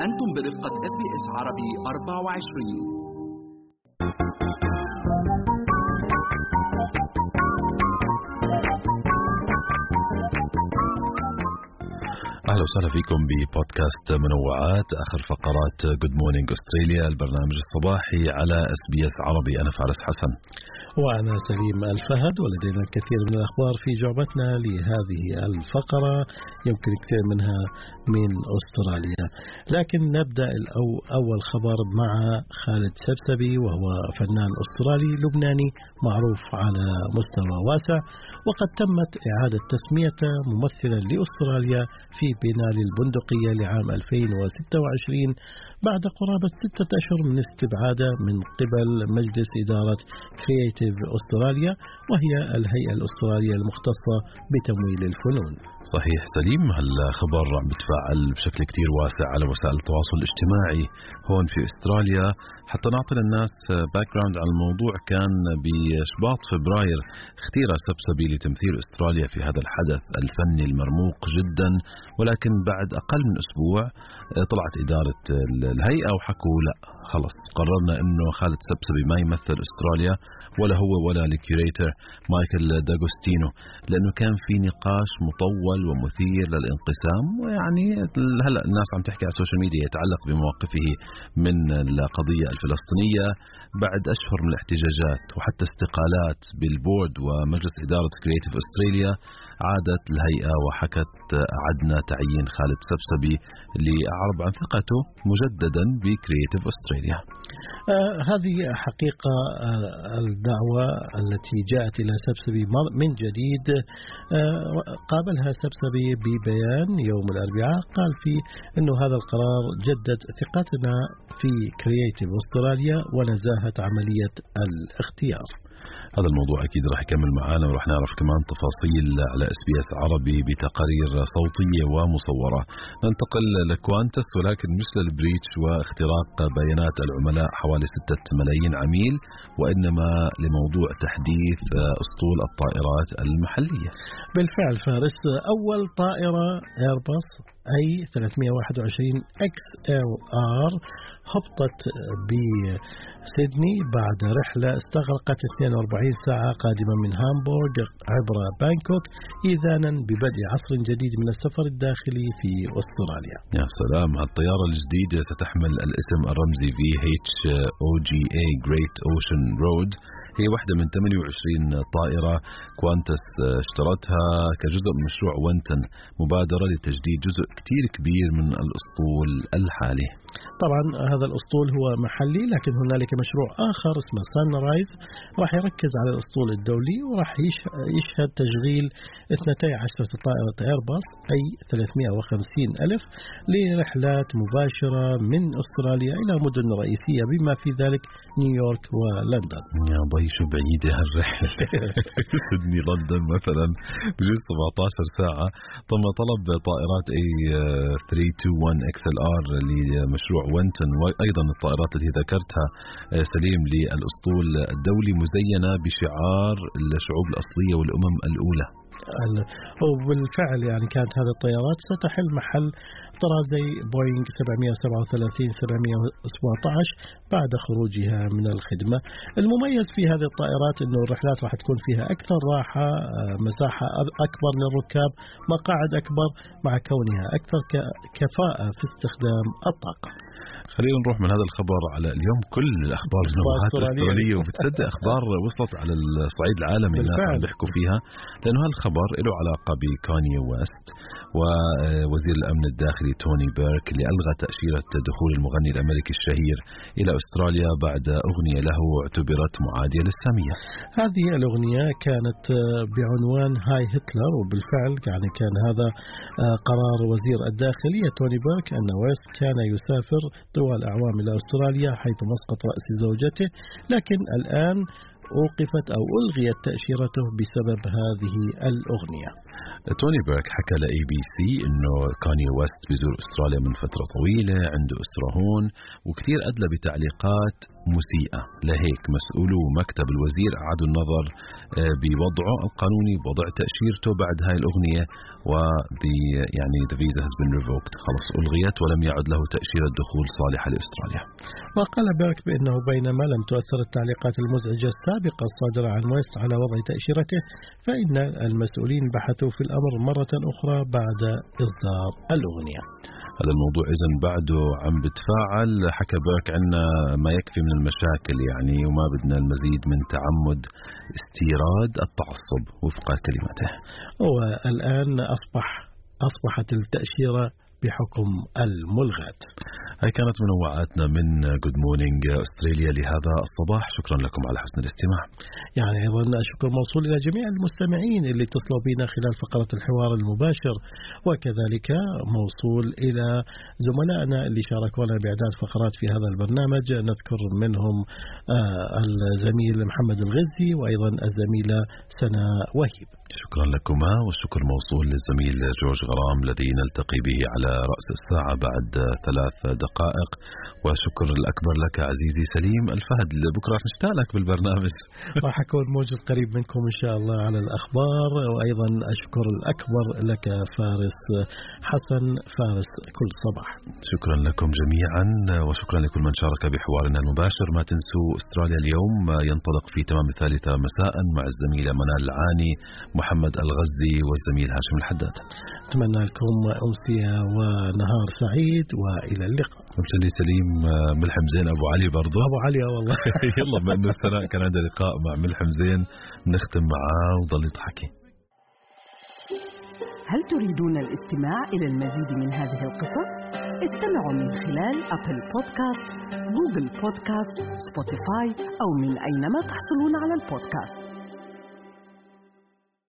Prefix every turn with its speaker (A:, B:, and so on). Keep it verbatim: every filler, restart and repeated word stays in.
A: أنتم برفقة إس بي إس عربي أربعة وعشرين.
B: أهلا وسهلا فيكم ببودكاست منوعات، آخر فقرات Good Morning Australia، البرنامج الصباحي على إس بي إس عربي. أنا فارس حسن
C: وأنا سليم الفهد، ولدينا الكثير من الأخبار في جعبتنا لهذه الفقرة، يمكن كثير منها من أستراليا. لكن نبدأ الأو أول خبر مع خالد سبسبي، وهو فنان أسترالي لبناني معروف على مستوى واسع، وقد تمت إعادة تسميته ممثلا لأستراليا في بينالي البندقية لعام ألفين وستة وعشرين بعد قرابة ستة أشهر من استبعاده من قبل مجلس إدارة كرياتيف أستراليا، وهي الهيئة الأسترالية المختصة بتمويل الفنون.
B: صحيح سليم، هالخبر عم بتفاعل بشكل كتير واسع على وسائل التواصل الاجتماعي هون في أستراليا. حتى نعطي للناس باك جراوند على الموضوع، كان بشباط فبراير اختير سبسبي لتمثيل أستراليا في هذا الحدث الفني المرموق جدا، ولكن بعد أقل من أسبوع طلعت إدارة الهيئة وحكوا لا خلص قررنا إنه خالد سبسبي ما يمثل أستراليا، ولا هو ولا الكيوريتر مايكل داغوستينو، لأنه كان في نقاش مطول ومثير للانقسام. ويعني هلا الناس عم تحكي على السوشيال ميديا يتعلق بمواقفه من القضية الفلسطينية بعد أشهر من الاحتجاجات وحتى استقالات بالبورد ومجلس إدارة كرياتيف أستراليا. عادت الهيئة وحكت أعدنا تعيين خالد سبسبي لأعرب عن ثقته مجددا بكرياتيف أستراليا.
C: آه هذه حقيقة آه الدعوة التي جاءت إلى سبسبي من جديد آه قابلها سبسبي ببيان يوم الأربعاء، قال فيه أنه هذا القرار جدد ثقتنا في كرياتيف أستراليا ونزاهة عملية الاختيار.
B: هذا الموضوع أكيد راح يكمل معنا، وراح نعرف كمان تفاصيل على إس بي إس عربي بتقارير صوتية ومصورة. ننتقل لكوانتس، ولكن مش للبريتش واختراق بيانات العملاء حوالي ستة ملايين عميل، وإنما لموضوع تحديث أسطول الطائرات المحلية.
C: بالفعل فارس، أول طائرة إيرباص أي ثلاثمئة وواحد وعشرين إكس إل آر هبطت بسيدني بعد رحلة استغرقت اثنين وأربعين ساعة قادمة من هامبورغ عبر بانكوك، إذانا ببدء عصر جديد من السفر الداخلي في أستراليا.
B: يا سلام، هالطيارة الجديدة ستحمل الاسم الرمزي في إتش أو جي إيه Great Ocean Road. هي واحدة من ثمانية وعشرين طائرة كوانتس اشترتها كجزء من مشروع وينتون، مبادرة لتجديد جزء كتير كبير من الأسطول الحالي.
C: طبعا هذا الأسطول هو محلي، لكن هنالك مشروع آخر اسمه سان رايز راح يركز على الأسطول الدولي، وراح يشهد تشغيل اثنتي عشرة طائرة إيرباص أي ثلاثمئة وخمسين ألف لرحلات مباشرة من أستراليا إلى مدن رئيسية بما في ذلك نيويورك ولندن.
B: يا بي شو بعيدة هالرحلة سيدني لندن مثلا بجوز سبعة عشر ساعة. تم طلب طائرات اي ثلاثمئة وواحد وعشرين إكس إل آر لمشروع وينتون، وأيضا الطائرات اللي ذكرتها سليم للأسطول الدولي مزينة بشعار الشعوب الأصلية والأمم الأولى.
C: وبالفعل يعني كانت هذه الطيارات ستحل محل طرازي بوينغ سبعمئة وسبعة وثلاثين سبعمئة وسبعة عشر بعد خروجها من الخدمة. المميز في هذه الطائرات أنه الرحلات راح تكون فيها أكثر راحة، مساحة أكبر للركاب، مقاعد أكبر، مع كونها أكثر كفاءة في استخدام الطاقة.
B: خلينا نروح من هذا الخبر على اليوم كل الأخبار النوعات الأسترالية، وبتصدق أخبار وصلت على الصعيد العالمي الناس عم بيحكوا فيها، لأنه هالخبر له علاقة بكاني ويست ووزير الأمن الداخلي توني بيرك اللي ألغى تأشيرة دخول المغني الأمريكي الشهير إلى أستراليا بعد أغنية له اعتبرت معادية للسامية.
C: هذه الأغنية كانت بعنوان هاي هتلر، وبالفعل يعني كان هذا قرار وزير الداخلية توني بيرك أن ويست كان يسافر طوال أعوام إلى أستراليا حيث مسقط رأس زوجته، لكن الآن أوقفت أو ألغيت تأشيرته بسبب هذه الأغنية.
B: توني بيرك حكى لإي بي سي إنه كاني ويست بيزور أستراليا من فترة طويلة، عنده أسرة هون، وكتير أدلى بتعليقات مسيئة. لهيك مسؤولو مكتب الوزير أعادوا النظر بوضعه القانوني، بوضع تأشيرته بعد هاي الأغنية، وب يعني the visa has been revoked، خلص ألغيت ولم يعد له تأشيرة دخول صالحة لأستراليا.
C: وقال بيرك بأنه بينما لم تؤثر التعليقات المزعجة السابقة الصادرة عن ويست على وضع تأشيرته، فإن المسؤولين بحثوا في الأمر مرة أخرى بعد إصدار الأغنية.
B: هذا الموضوع إذن بعده عم بتفاعل. حكى بيرك عنا ما يكفي من المشاكل يعني، وما بدنا المزيد من تعمد استيراد التعصب وفق كلمته.
C: والآن أصبح أصبحت التأشيرة بحكم الملغاة.
B: هاي كانت منوعاتنا من جود مورنينج أستراليا لهذا الصباح. شكرا لكم على حسن الاستماع.
C: يعني أيضا شكر موصول إلى جميع المستمعين اللي اتصلوا بنا خلال فقرة الحوار المباشر، وكذلك موصول إلى زملائنا اللي شاركونا بإعداد فقرات في هذا البرنامج. نذكر منهم الزميل محمد الغزي وأيضا الزميلة سنة وهيب.
B: شكرا لكما، والشكر موصول للزميل جورج غرام الذي نلتقي به على رأس الساعة بعد ثلاث دقائق. وشكر الأكبر لك عزيزي سليم الفهد، بكرة نشتاق لك بالبرنامج.
C: راح أكون موجود قريب منكم إن شاء الله على الأخبار. وأيضا أشكر الأكبر لك فارس حسن فارس كل صباح.
B: شكرا لكم جميعا، وشكرا لكل من شارك بحوارنا المباشر. ما تنسوا أستراليا اليوم ينطلق في تمام الثالثة مساء مع الزميلة منال العاني، محمد الغزي والزميل هاشم الحداد.
C: أتمنى لكم أمسية ونهار سعيد وإلى اللقاء.
B: ومشلي سليم ملحم زين أبو علي برضو.
C: أبو علي والله.
B: يلا بما أنه السنة كان عندنا لقاء مع ملحم زين نختم معاه وضل يضحكي.
D: هل تريدون الاستماع إلى المزيد من هذه القصص؟ استمعوا من خلال أبل بودكاست، جوجل بودكاست، سبوتيفاي، أو من أينما تحصلون على البودكاست.